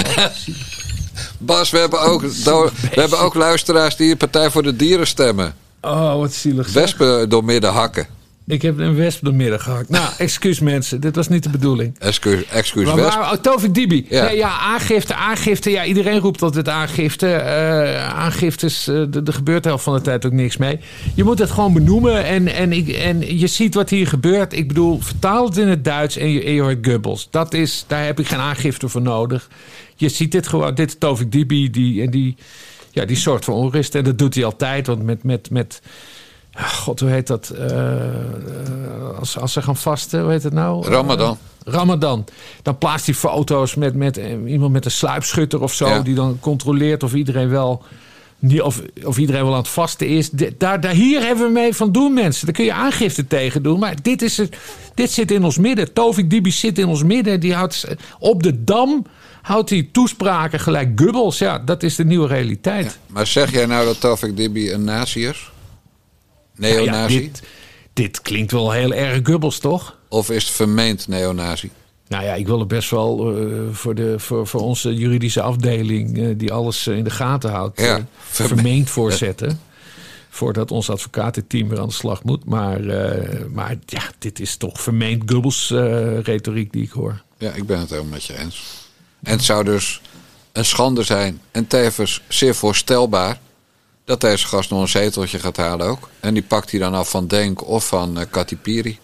Bas, we hebben, ook, we hebben ook luisteraars die de Partij voor de Dieren stemmen. Oh, wat zielig. Wespen door midden hakken. Ik heb een wesp door midden gehakt. Nou, excuus mensen, dit was niet de bedoeling. Excuus, excuus maar, wesp. Maar, oh, Tovik Dibi. Ja. Nee, ja, aangifte, aangifte. Ja, iedereen roept altijd aangifte. Uh, aangiftes, uh, er gebeurt de helft van de tijd ook niks mee. Je moet het gewoon benoemen. En, en, ik, en je ziet wat hier gebeurt. Ik bedoel, vertaal het in het Duits en je, en je hoort Goebbels. Dat is, daar heb ik geen aangifte voor nodig. Je ziet dit gewoon, dit is Tovik Dibi. Die, en die, ja, die zorgt voor onrust. En dat doet hij altijd. Want met... met, met God, hoe heet dat? Uh, als, als ze gaan vasten, hoe heet het nou? Ramadan. Uh, Ramadan. Dan plaatst hij foto's met, met uh, iemand met een sluipschutter of zo. Ja. Die dan controleert of iedereen wel, of, of iedereen wel aan het vasten is. De, daar, daar, hier hebben we mee van doen, mensen. Daar kun je aangifte tegen doen. Maar dit, is het, dit zit in ons midden. Tovik Dibi zit in ons midden. Die houdt op de Dam. Houdt hij toespraken gelijk Goebbels. Ja, dat is de nieuwe realiteit. Ja, maar zeg jij nou dat Tovik Dibi een nazi is? Neonazi? Nou ja, dit, dit klinkt wel heel erg Goebbels, toch? Of is het vermeend neonazi? Nou ja, ik wil het best wel uh, voor, de, voor, voor onze juridische afdeling... Uh, die alles uh, in de gaten houdt, ja, uh, vermeend, vermeend voorzetten. Ja. Voordat ons advocatenteam weer aan de slag moet. Maar, uh, maar ja, dit is toch vermeend Goebbels uh, retoriek die ik hoor. Ja, ik ben het helemaal met je eens. En het zou dus een schande zijn en tevens zeer voorstelbaar... dat deze gast nog een zeteltje gaat halen ook. En die pakt hij dan af van Denk of van uh, Kati Piri.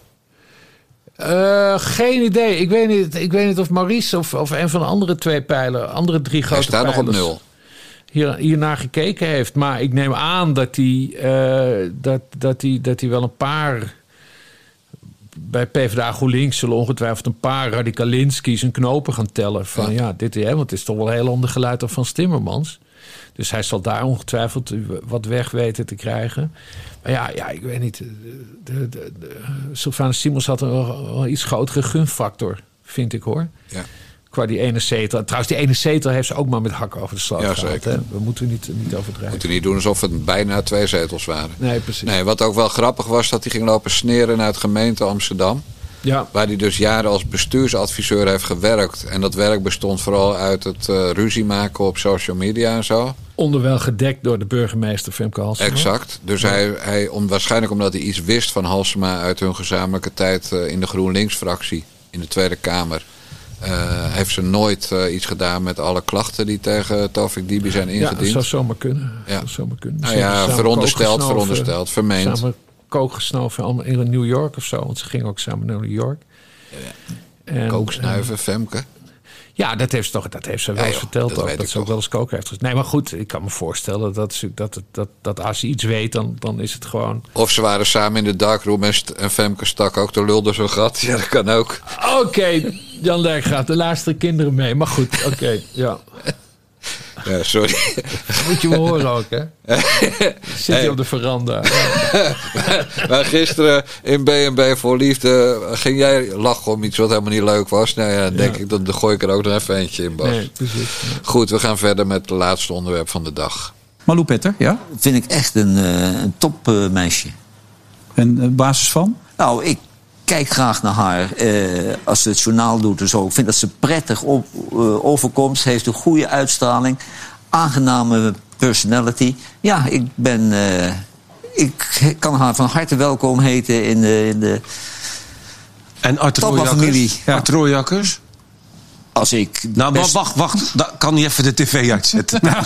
Uh, geen idee. Ik weet niet, ik weet niet of Maurice of, of een van de andere twee pijlen... andere drie grote pijlers... Hij staat pijlers, nog op nul. Hier, hiernaar gekeken heeft. Maar ik neem aan dat hij, uh, dat, dat hij, dat hij wel een paar... bij PvdA GroenLinks zullen ongetwijfeld een paar radicalinski's en knopen gaan tellen. Van ja, ja dit hè, want het is toch wel een heel ander geluid dan van Timmermans. Dus hij zal daar ongetwijfeld wat weg weten te krijgen. Maar ja, ja ik weet niet. De, de, de, de, Sylvanus Simons had een, een iets grotere gunfactor, vind ik hoor. Ja. Qua die ene zetel. Trouwens, die ene zetel heeft ze ook maar met hakken over de sloot ja, gehad. Hè? We moeten niet, niet overdrijven. We moeten niet doen alsof het bijna twee zetels waren. Nee, precies. Nee, wat ook wel grappig was, dat hij ging lopen sneren naar het gemeente Amsterdam. Ja. Waar hij dus jaren als bestuursadviseur heeft gewerkt. En dat werk bestond vooral uit het uh, ruzie maken op social media en zo. Onderwel gedekt door de burgemeester Femke Halsema. Exact. Dus ja. hij, hij om, waarschijnlijk omdat hij iets wist van Halsema uit hun gezamenlijke tijd uh, in de GroenLinks-fractie in de Tweede Kamer. Uh, heeft ze nooit uh, iets gedaan met alle klachten die tegen Tovik Dibi zijn ingediend. Ja, dat zou zomaar kunnen. Ja. Dat zou zomaar kunnen. Nou ja, verondersteld, verondersteld, vermeend. Samen kook gesnoven allemaal in New York of zo. Want ze gingen ook samen naar New York. Ja. Kooksnuiven, Femke. Ja, dat heeft ze, toch, dat heeft ze wel ja, eens joh, verteld. Dat, ook, dat ze ook wel eens koken heeft gezegd. Nee, maar goed, ik kan me voorstellen dat, dat, dat, dat als je iets weet, dan, dan is het gewoon... Of ze waren samen in de darkroom en, en Femke stak ook de lul door zo'n gat. Ja, dat kan ook. Oké, okay, Jan Dijkgraaf, de laatste kinderen mee. Maar goed, oké, okay, ja. Ja, sorry. Moet je me horen ook, hè? Zit je hey. op de veranda. Maar gisteren in B en B voor Liefde ging jij lachen om iets wat helemaal niet leuk was. Nou ja, dan denk ja. ik, dan gooi ik er ook nog even eentje in, Bas. Nee, precies. Ja. Goed, we gaan verder met het laatste onderwerp van de dag. Malou Petter, ja? Vind ik echt een, uh, een top uh, meisje. En uh, basis van? Nou, ik kijk graag naar haar uh, als ze het journaal doet en zo. Ik vind dat ze prettig op, uh, overkomt. Ze heeft een goede uitstraling. Aangename personality. Ja, ik ben... Uh, ik kan haar van harte welkom heten in de... In de en Art Rooijakkers? Ja. Art Rooijakkers? Als ik nou, best... wacht, wacht. Da- kan niet even de tv uitzetten? Nou.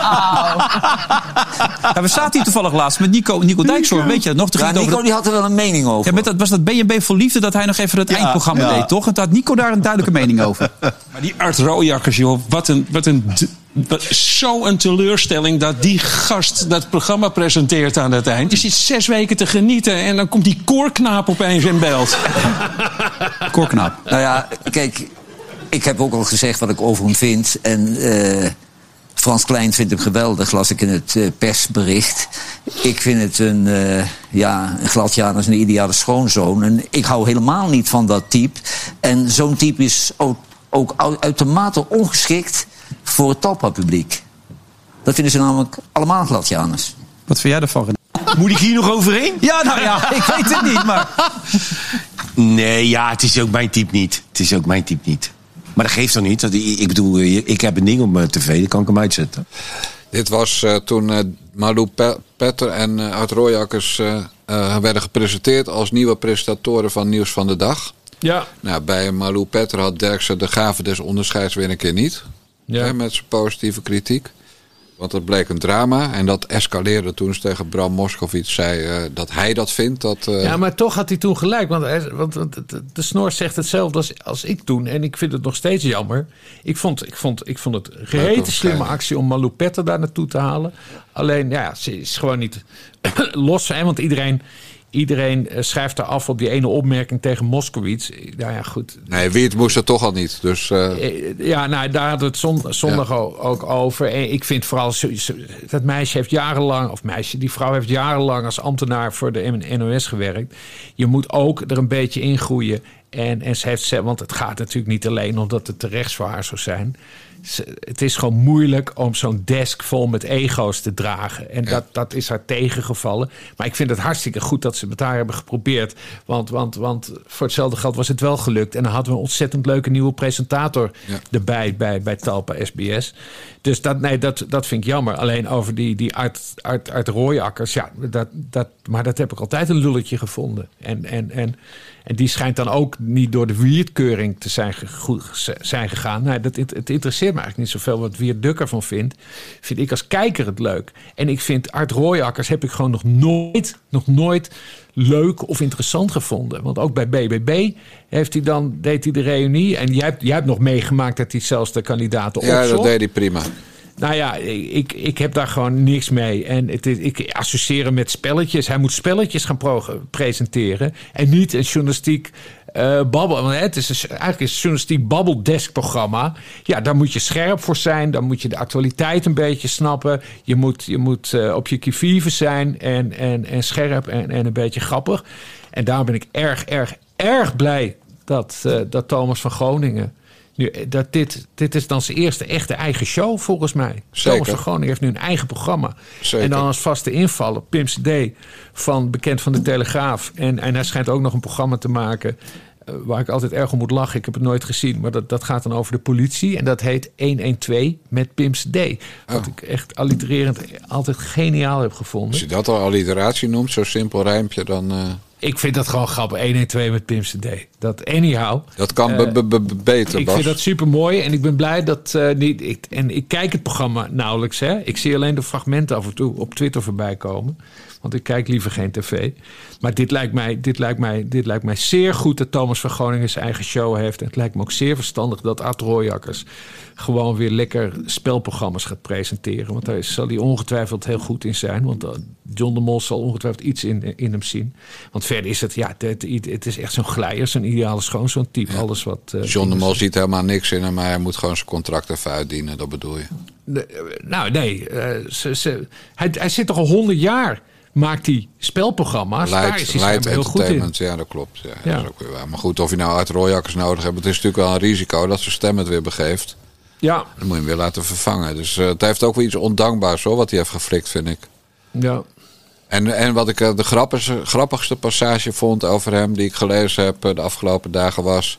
Ja, we zaten hier toevallig laatst met Nico, Nico Dijkshoorn. Weet je nog? Ja, Nico dat... die had er wel een mening over. Ja, met dat, was dat B en B voor Liefde dat hij nog even het ja, eindprogramma ja. deed, toch? En toen had Nico daar een duidelijke mening over. Maar die Art Rooijakkers, joh. Wat een... Wat een d- Zo'n teleurstelling dat die gast dat programma presenteert aan het eind. Je zit zes weken te genieten en dan komt die koorknaap opeens in beeld. Koorknaap. Nou ja, kijk, ik heb ook al gezegd wat ik over hem vind. En uh, Frans Klein vindt hem geweldig, las ik in het uh, persbericht. Ik vind het een, uh, ja, een gladjanus, een ideale schoonzoon. En ik hou helemaal niet van dat type. En zo'n type is ook, ook uitermate ongeschikt voor het talpa-publiek. Dat vinden ze namelijk allemaal gladjanus. Wat vind jij ervan, René? Moet ik hier nog overheen? Ja, nou ja, ik weet het niet, maar... Nee, ja, het is ook mijn type niet. Het is ook mijn type niet. Maar dat geeft toch niet? Ik bedoel, ik heb een ding op mijn tv, dan kan ik hem uitzetten. Dit was uh, toen uh, Malou Pe- Petter en uh, Art Rooijakkers uh, uh, werden gepresenteerd als nieuwe presentatoren van Nieuws van de Dag. Ja. Nou, bij Malou Petter had Derksen de gave des onderscheids weer een keer niet. Ja. Hè, met zijn positieve kritiek. Want het bleek een drama. En dat escaleerde toen ze tegen Bram Moskowitz zei uh, dat hij dat vindt. Dat, uh... Ja, maar toch had hij toen gelijk. Want, hij, want, want de, de Snor zegt hetzelfde als, als ik toen. En ik vind het nog steeds jammer. Ik vond, ik vond, ik vond het een gehete slimme actie om Malou Petter daar naartoe te halen. Alleen, ja, ze is gewoon niet los. Hè, want iedereen... Iedereen schrijft er af op die ene opmerking tegen Moskowitz. Nou ja, goed. Nee, Wiert moest er toch al niet. Dus, uh... Ja, nou, daar hadden we het zondag ja. ook over. En ik vind vooral, dat meisje heeft jarenlang... of meisje, die vrouw heeft jarenlang als ambtenaar voor de N O S gewerkt. Je moet ook er een beetje in groeien. En, en ze heeft, want het gaat natuurlijk niet alleen omdat het terecht voor haar zou zijn... Het is gewoon moeilijk om zo'n desk vol met ego's te dragen. En ja. dat, dat is haar tegengevallen. Maar ik vind het hartstikke goed dat ze het met haar hebben geprobeerd. Want, want, want voor hetzelfde geld was het wel gelukt. En dan hadden we een ontzettend leuke nieuwe presentator ja. erbij bij, bij Talpa S B S. Dus dat, nee, dat, dat vind ik jammer. Alleen over die, die Art, Art, Art Rooijakkers. Ja, dat, dat, maar dat heb ik altijd een lulletje gevonden. En... en, en En die schijnt dan ook niet door de Wiert-keuring te zijn, ge- zijn gegaan. Nou, dat, het, het interesseert me eigenlijk niet zoveel wat Wiert Duk ervan vindt. Vind ik als kijker het leuk. En ik vind Art Rooijakkers heb ik gewoon nog nooit, nog nooit leuk of interessant gevonden. Want ook bij B B B heeft hij dan, deed hij de reunie. En jij hebt, jij hebt nog meegemaakt dat hij zelfs de kandidaten opzocht. Ja, dat deed hij prima. Nou ja, ik, ik heb daar gewoon niks mee. En het is, ik associeer hem met spelletjes. Hij moet spelletjes gaan pro- presenteren. En niet een journalistiek uh, babbel. Want het is een, eigenlijk een journalistiek babbeldesk-programma. Ja, daar moet je scherp voor zijn. Dan moet je de actualiteit een beetje snappen. Je moet, je moet uh, op je qui-vive zijn. En, en, en scherp en, en een beetje grappig. En daar ben ik erg, erg, erg blij dat, uh, dat Thomas van Groningen... Nu, dat dit, dit is dan zijn eerste echte eigen show, volgens mij. Zeker. Thomas van Groningen heeft nu een eigen programma. Zeker. En dan als vaste invaller Pim C D, van, bekend van de Telegraaf. En, en hij schijnt ook nog een programma te maken... Uh, waar ik altijd erg om moet lachen. Ik heb het nooit gezien, maar dat, dat gaat dan over de politie. En dat heet honderdtwaalf met Pim C D. Wat oh. ik echt allitererend altijd geniaal heb gevonden. Als je dat al alliteratie noemt, zo'n simpel rijmpje, dan... Uh... Ik vind dat gewoon grappig. honderdtwaalf met Pim C D. Dat anyhow. Dat kan uh, be- be- be- beter, Ik Bas. vind dat super mooi. En ik ben blij dat... Uh, niet, ik, en ik kijk het programma nauwelijks. Hè. Ik zie alleen de fragmenten af en toe op Twitter voorbij komen. Want ik kijk liever geen tv. Maar dit lijkt mij, dit lijkt mij, dit lijkt mij zeer goed dat Thomas van Groningen zijn eigen show heeft. En het lijkt me ook zeer verstandig dat Art Rooijakkers gewoon weer lekker spelprogramma's gaat presenteren. Want daar zal hij ongetwijfeld heel goed in zijn. Want John de Mol zal ongetwijfeld iets in, in hem zien. Want verder is het, ja, het, het is echt zo'n glijer, zo'n ideale schoon, zo'n type. Ja. Alles wat, uh, John de Mol ziet helemaal niks in hem, maar hij moet gewoon zijn contract even uitdienen. Dat bedoel je? De, nou, nee. Uh, ze, ze, hij, hij zit toch al honderd jaar... maakt hij spelprogramma's. Light, daar is hij Light heel goed in. Ja, dat klopt. Ja, ja. Dat is ook weer waar. Maar goed, of je nou Art Rooijakkers nodig hebt... het is natuurlijk wel een risico dat zijn stem het weer begeeft. Ja. Dan moet je hem weer laten vervangen. Dus uh, het heeft ook wel iets ondankbaars, hoor, wat hij heeft geflikt, vind ik. Ja. En, en wat ik uh, de grappigste, grappigste passage vond over hem... die ik gelezen heb uh, de afgelopen dagen was...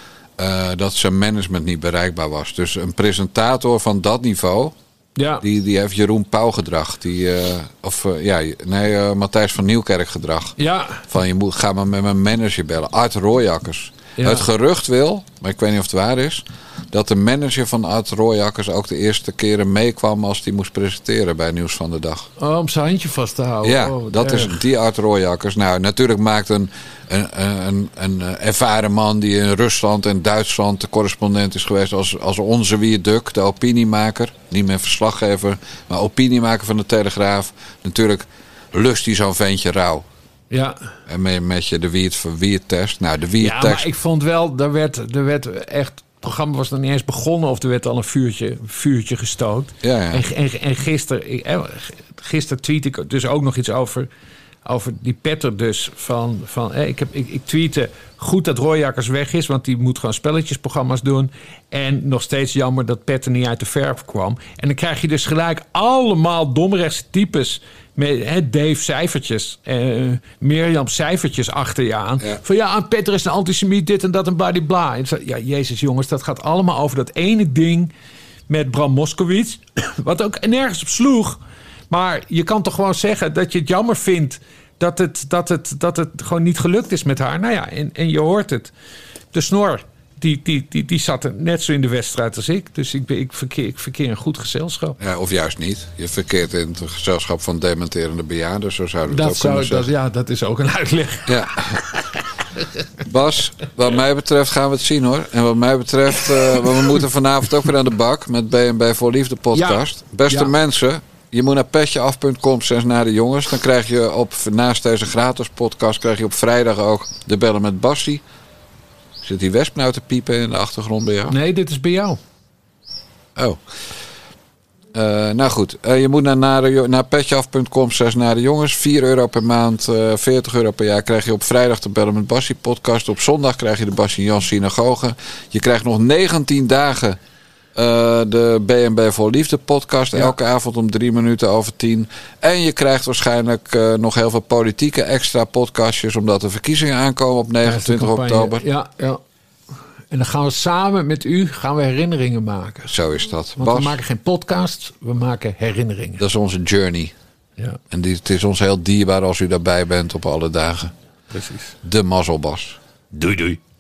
Uh, dat zijn management niet bereikbaar was. Dus een presentator van dat niveau... Ja. Die, die heeft Jeroen Pauw gedrag. Die, uh, of uh, ja, nee, uh, Matthijs van Nieuwkerk gedrag. Ja. Van je moet, ga maar met mijn manager bellen. Art Rooijakkers. Ja. Het gerucht wil, maar ik weet niet of het waar is... dat de manager van Art Rooijakkers ook de eerste keren meekwam... als hij moest presenteren bij Nieuws van de Dag. Oh, om zijn handje vast te houden. Ja, oh, dat erg. is die Art Rooijakkers. Nou, natuurlijk maakt een, een, een, een ervaren man... die in Rusland en Duitsland de correspondent is geweest... als, als onze Wiert Duk, de opiniemaker. Niet meer verslaggever, maar opiniemaker van de Telegraaf. Natuurlijk lust hij zo'n ventje rauw. Ja. En met, met je de Wiert, Wiert-test. Nou, de Wiert-test. Ja, maar ik vond wel, er werd, er werd echt... Het programma was nog niet eens begonnen of er werd al een vuurtje, vuurtje gestookt. Ja, ja. En, en, en gisteren, gisteren tweet ik dus ook nog iets over, over die Petter dus. Van, van, eh, ik, heb, ik, ik tweette goed dat Royakkers weg is. Want die moet gewoon spelletjesprogramma's doen. En nog steeds jammer dat Petter niet uit de verf kwam. En dan krijg je dus gelijk allemaal domrechtse types. Met hè, Dave cijfertjes. Uh, Mirjam cijfertjes achter je aan. Ja. Van ja, Petter is een antisemiet, dit en dat en bladibla. En ja, jezus jongens, dat gaat allemaal over dat ene ding met Bram Moskowitz. Wat ook nergens op sloeg. Maar je kan toch gewoon zeggen dat je het jammer vindt dat het, dat het, dat het gewoon niet gelukt is met haar. Nou ja, en, en je hoort het. De Snor, die, die, die, die zat er net zo in de wedstrijd als ik. Dus ik, ik, verkeer, ik verkeer een goed gezelschap. Ja, of juist niet. Je verkeert in het gezelschap van dementerende bejaarden. Zo zouden we het dat ook zou, kunnen dat, zeggen. Ja, dat is ook een uitleg. Ja. Bas, wat mij betreft gaan we het zien hoor. En wat mij betreft, uh, we moeten vanavond ook weer aan de bak met B en B voor Liefde podcast. Ja. Beste ja. mensen, je moet naar petjeaf punt com slash naar de jongens. Dan krijg je op, naast deze gratis podcast, krijg je op vrijdag ook de Bellen met Bassie. Zit die wesp nou te piepen in de achtergrond bij jou? Nee, dit is bij jou. Oh. Uh, nou goed, uh, je moet naar, naar, naar petjeaf punt com slash naar de jongens. vier euro per maand, uh, veertig euro per jaar krijg je op vrijdag de Bellen met Bassie podcast. Op zondag krijg je de Bassie Jan Synagoge. Je krijgt nog negentien dagen uh, de B en B voor Liefde podcast. Ja. Elke avond om drie minuten over tien. En je krijgt waarschijnlijk uh, nog heel veel politieke extra podcastjes. Omdat de verkiezingen aankomen op negenentwintig oktober. Ja, ja. En dan gaan we samen met u gaan we herinneringen maken. Zo is dat. Want Bas, we maken geen podcast, we maken herinneringen. Dat is onze journey. Ja. En die, het is ons heel dierbaar als u daarbij bent op alle dagen. Precies. De mazzelbas. Doei doei.